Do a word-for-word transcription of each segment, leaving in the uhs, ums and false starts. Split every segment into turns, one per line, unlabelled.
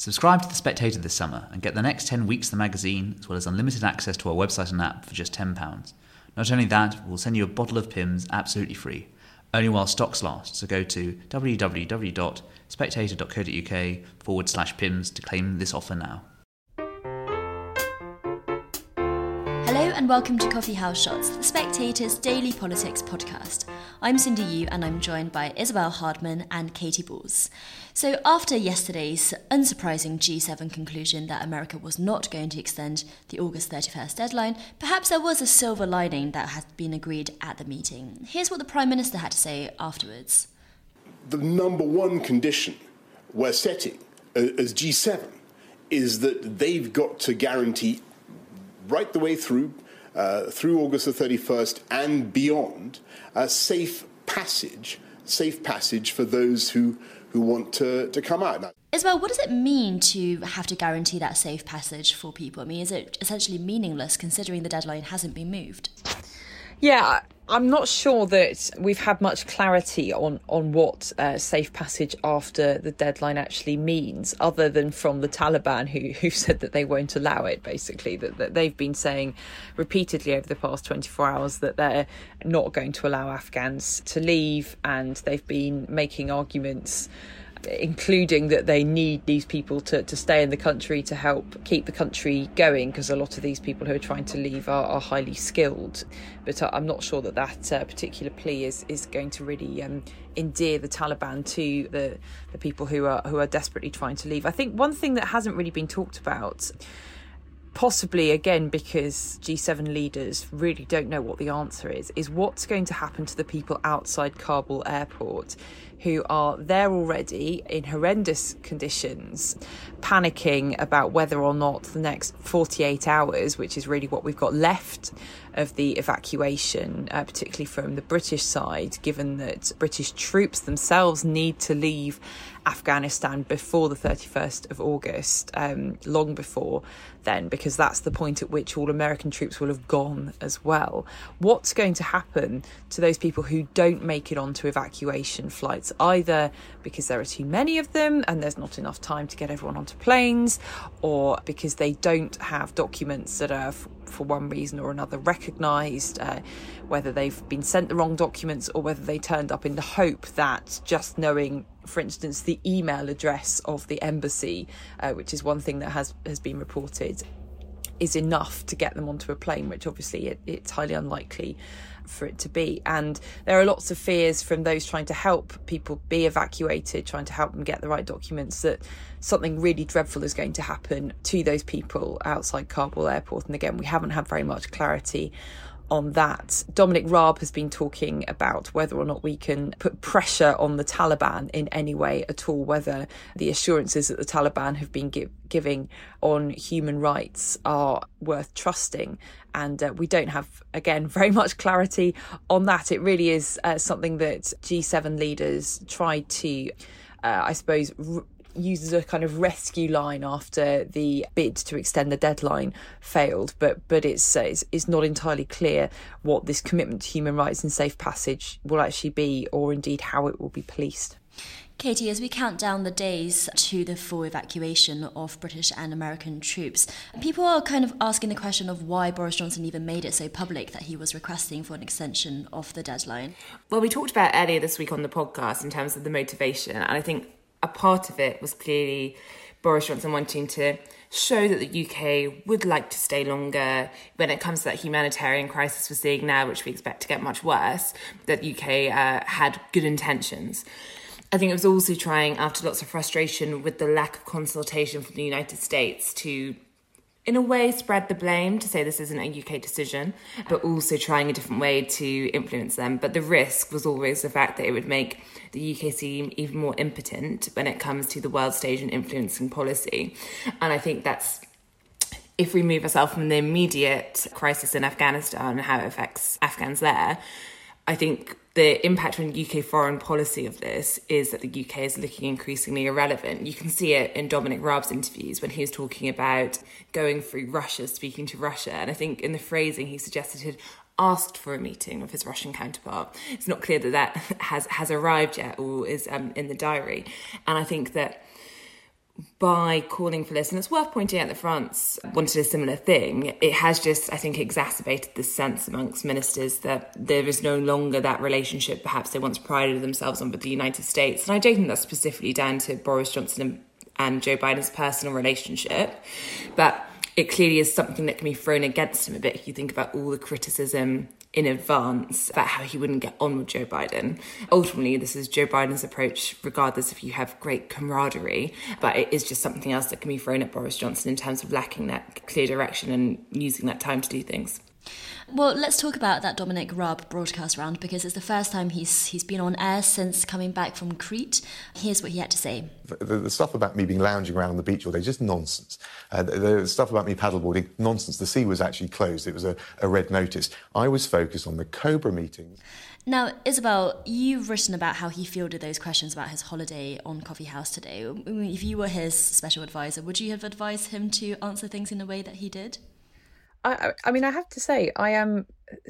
Subscribe to The Spectator this summer and get the next ten weeks of the magazine, as well as unlimited access to our website and app for just ten pounds. Not only that, we'll send you a bottle of Pimm's absolutely free, only while stocks last, so go to www.spectator.co.uk forward slash Pimm's to claim this offer now.
Hello and welcome to Coffee House Shots, The Spectator's daily politics podcast. I'm Cindy Yu and I'm joined by Isabel Hardman and Katy Balls. So after yesterday's unsurprising G seven conclusion that America was not going to extend the August thirty-first deadline, perhaps there was a silver lining that had been agreed at the meeting. Here's what the Prime Minister had to say afterwards.
The number one condition we're setting as G seven is that they've got to guarantee right the way through, uh, through August the thirty-first and beyond, a safe passage, safe passage for those who, who want to, to come out. Now,
Isabel, what does it mean to have to guarantee that safe passage for people? I mean, is it essentially meaningless considering the deadline hasn't been moved?
Yeah, I'm not sure that we've had much clarity on, on what uh, safe passage after the deadline actually means, other than from the Taliban, who who said that they won't allow it, basically, that, that they've been saying repeatedly over the past twenty-four hours that they're not going to allow Afghans to leave, and they've been making arguments including that they need these people to, to stay in the country to help keep the country going, because a lot of these people who are trying to leave are, are highly skilled. But I'm not sure that that uh, particular plea is, is going to really um, endear the Taliban to the, the people who are who are desperately trying to leave. I think one thing that hasn't really been talked about, possibly again because G seven leaders really don't know what the answer is, is what's going to happen to the people outside Kabul airport who are there already in horrendous conditions, panicking about whether or not the next forty-eight hours, which is really what we've got left of the evacuation, uh, particularly from the British side, given that British troops themselves need to leave Afghanistan before the thirty-first of August, um, long before then, because that's the point at which all American troops will have gone as well. What's going to happen to those people who don't make it onto evacuation flights, either because there are too many of them and there's not enough time to get everyone onto planes, or because they don't have documents that are, f- for one reason or another, recognised, uh, whether they've been sent the wrong documents or whether they turned up in the hope that just knowing, for instance, the email address of the embassy, uh, which is one thing that has, has been reported, is enough to get them onto a plane, which obviously it, it's highly unlikely for it to be. And there are lots of fears from those trying to help people be evacuated, trying to help them get the right documents, that something really dreadful is going to happen to those people outside Kabul airport. And again, we haven't had very much clarity on that. Dominic Raab has been talking about whether or not we can put pressure on the Taliban in any way at all, whether the assurances that the Taliban have been give, giving on human rights are worth trusting. And uh, we don't have, again, very much clarity on that. It really is uh, something that G seven leaders tried to, uh, I suppose, r- uses a kind of rescue line after the bid to extend the deadline failed, but but it's, uh, it's it's not entirely clear what this commitment to human rights and safe passage will actually be, or indeed how it will be policed.
Katy, as we count down the days to the full evacuation of British and American troops, people are kind of asking the question of why Boris Johnson even made it so public that he was requesting for an extension of the deadline.
Well, we talked about earlier this week on the podcast in terms of the motivation, and I think a part of it was clearly Boris Johnson wanting to show that the U K would like to stay longer when it comes to that humanitarian crisis we're seeing now, which we expect to get much worse, that the U K uh, had good intentions. I think it was also trying, after lots of frustration with the lack of consultation from the United States, to in a way spread the blame, to say this isn't a U K decision, but also trying a different way to influence them. But the risk was always the fact that it would make the U K seem even more impotent when it comes to the world stage and influencing policy. And I think that's, if we move ourselves from the immediate crisis in Afghanistan and how it affects Afghans there, I think the impact on U K foreign policy of this is that the U K is looking increasingly irrelevant. You can see it in Dominic Raab's interviews when he was talking about going through Russia, speaking to Russia. And I think in the phrasing he suggested he'd asked for a meeting with his Russian counterpart. It's not clear that that has, has arrived yet or is um, in the diary. And I think that by calling for this. And it's worth pointing out that France wanted a similar thing. It has just, I think, exacerbated this sense amongst ministers that there is no longer that relationship perhaps they once prided themselves on with the United States. And I don't think that's specifically down to Boris Johnson and, and Joe Biden's personal relationship, but it clearly is something that can be thrown against him a bit if you think about all the criticism in advance about how he wouldn't get on with Joe Biden. Ultimately, this is Joe Biden's approach, regardless if you have great camaraderie, but it is just something else that can be thrown at Boris Johnson in terms of lacking that clear direction and using that time to do things.
Well, let's talk about that Dominic Raab broadcast round, because it's the first time he's he's been on air since coming back from Crete. Here's what he had to say.
The, the, the stuff about me being lounging around on the beach all day, just nonsense. Uh, the, the stuff about me paddleboarding, nonsense. The sea was actually closed. It was a, a red notice. I was focused on the Cobra meetings.
Now, Isabel, you've written about how he fielded those questions about his holiday on Coffee House today. If you were his special advisor, would you have advised him to answer things in the way that he did?
I, I mean, I have to say, I am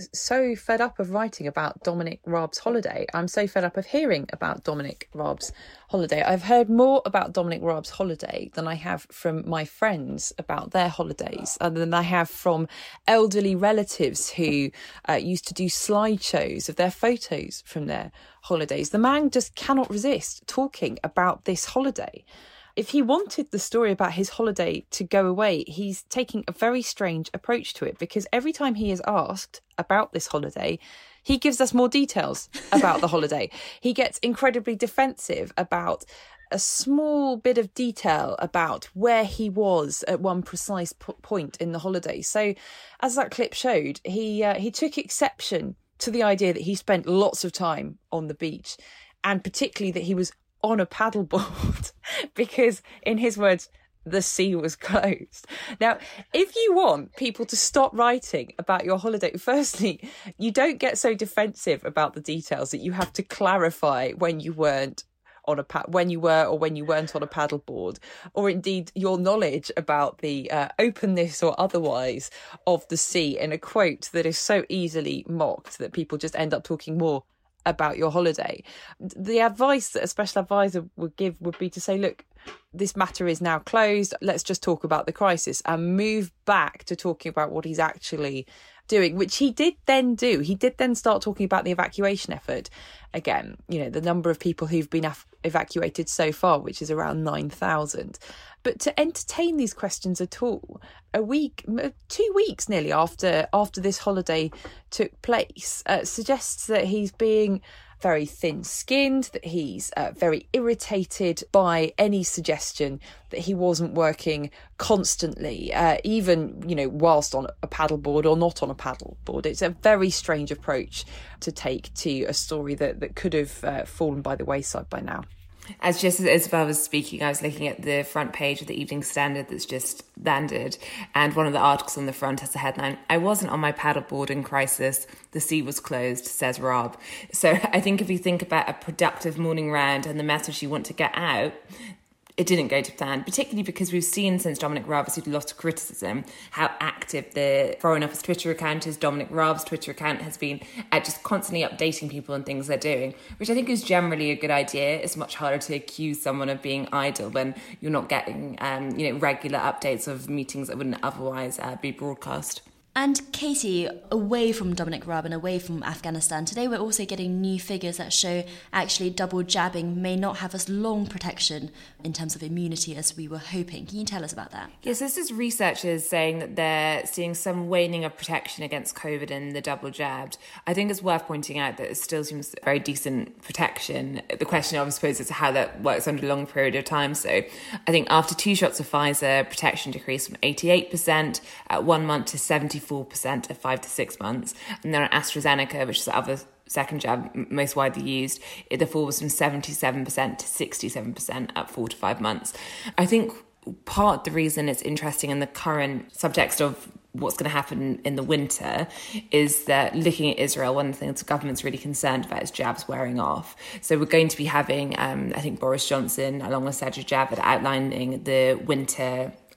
so fed up of writing about Dominic Raab's holiday. I'm so fed up of hearing about Dominic Raab's holiday. I've heard more about Dominic Raab's holiday than I have from my friends about their holidays, and than I have from elderly relatives who uh, used to do slideshows of their photos from their holidays. The man just cannot resist talking about this holiday. If he wanted the story about his holiday to go away, he's taking a very strange approach to it, because every time he is asked about this holiday, he gives us more details about the holiday. He gets incredibly defensive about a small bit of detail about where he was at one precise p- point in the holiday. So, as that clip showed, he uh, he took exception to the idea that he spent lots of time on the beach, and particularly that he was on a paddleboard, because in his words, the sea was closed. Now, if you want people to stop writing about your holiday, firstly, you don't get so defensive about the details that you have to clarify when you weren't on a pad, when you were or when you weren't on a paddleboard, or indeed your knowledge about the uh, openness or otherwise of the sea in a quote that is so easily mocked that people just end up talking more about your holiday. The advice that a special advisor would give would be to say, look, this matter is now closed. Let's just talk about the crisis and move back to talking about what he's actually doing, which he did then do. He did then start talking about the evacuation effort again, you know, the number of people who've been af- evacuated so far, which is around nine thousand. But to entertain these questions at all, a week, two weeks nearly after after this holiday took place, uh, suggests that he's being very thin-skinned, that he's uh, very irritated by any suggestion that he wasn't working constantly, uh, even, you know, whilst on a paddleboard or not on a paddleboard. It's a very strange approach to take to a story that, that could have uh, fallen by the wayside by now.
As just as Isabel was speaking, I was looking at the front page of the Evening Standard that's just landed, and one of the articles on the front has the headline, "I wasn't on my paddleboard in crisis, the sea was closed, says Raab." So I think if you think about a productive morning round and the message you want to get out, it didn't go to plan, particularly because we've seen since Dominic Raab received a lot of criticism how active the Foreign Office Twitter account is. Dominic Raab's Twitter account has been at just constantly updating people on things they're doing, which I think is generally a good idea. It's much harder to accuse someone of being idle when you're not getting um, you know, regular updates of meetings that wouldn't otherwise uh, be broadcast.
And Katie, away from Dominic Raab and away from Afghanistan, today we're also getting new figures that show actually double jabbing may not have as long protection in terms of immunity as we were hoping. Can you tell us about that?
Yes, this is researchers saying that they're seeing some waning of protection against COVID in the double jabbed. I think it's worth pointing out that it still seems very decent protection. The question, I suppose, is how that works under a long period of time. So I think after two shots of Pfizer, protection decreased from eighty-eight percent at one month to seventy-four percent at five to six months. And then on AstraZeneca, which is the other second jab most widely used, the fall was from seventy-seven percent to sixty-seven percent at four to five months. I think part of the reason it's interesting in the current subtext of what's going to happen in the winter is that looking at Israel, one of the things the government's really concerned about is jabs wearing off. So we're going to be having, um, I think Boris Johnson, along with Sajid Javid, outlining the winter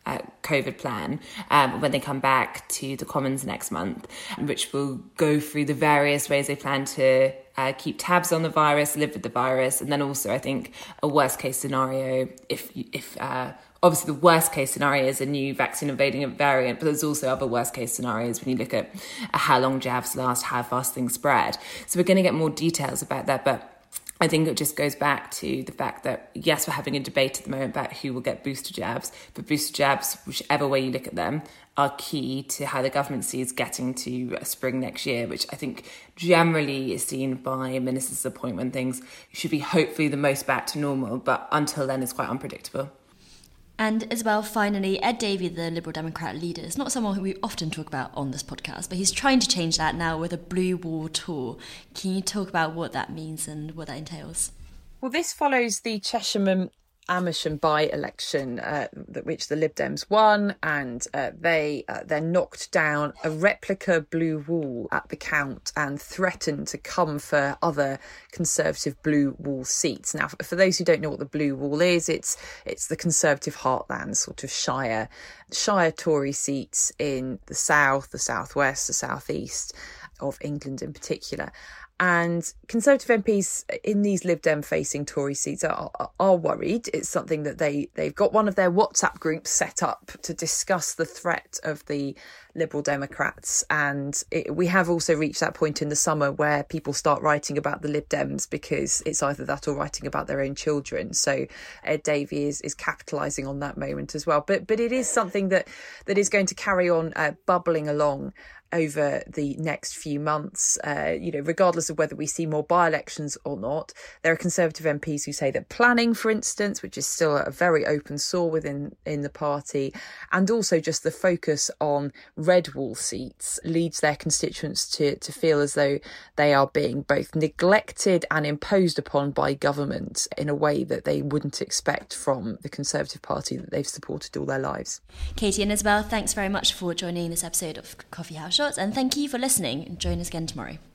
uh, COVID plan um, when they come back to the Commons next month, which will go through the various ways they plan to uh, keep tabs on the virus, live with the virus, and then also I think a worst case scenario if if uh, obviously the worst case scenario is a new vaccine evading variant, but there's also other worst case scenarios when you look at how long jabs last, how fast things spread. So we're going to get more details about that, but I think it just goes back to the fact that, yes, we're having a debate at the moment about who will get booster jabs, but booster jabs, whichever way you look at them, are key to how the government sees getting to spring next year, which I think generally is seen by ministers as a point when things should be hopefully the most back to normal, but until then it's quite unpredictable.
And as well, finally, Ed Davey, the Liberal Democrat leader, is not someone who we often talk about on this podcast, but he's trying to change that now with a Blue Wall tour. Can you talk about what that means and what that entails?
Well, this follows the Chesham Amersham by-election, uh, which the Lib Dems won, and uh, they uh, then knocked down a replica blue wall at the count and threatened to come for other Conservative blue wall seats. Now, for those who don't know what the blue wall is, it's it's the Conservative heartland, sort of shire, shire Tory seats in the south, the southwest, the southeast of England in particular. And Conservative M Ps in these Lib Dem facing Tory seats are, are, are worried. It's something that they, they've got one of their WhatsApp groups set up to discuss the threat of the Liberal Democrats. And it, we have also reached that point in the summer where people start writing about the Lib Dems because it's either that or writing about their own children. So Ed Davey is, is capitalising on that moment as well. But but it is something that, that is going to carry on uh, bubbling along over the next few months, uh, you know, regardless of whether we see more by-elections or not. There are Conservative M Ps who say that planning, for instance, which is still a very open sore within in the party, and also just the focus on red wall seats leads their constituents to, to feel as though they are being both neglected and imposed upon by government in a way that they wouldn't expect from the Conservative Party that they've supported all their lives.
Katie and Isabel, thanks very much for joining this episode of Coffee House Shots, and thank you for listening, and join us again tomorrow.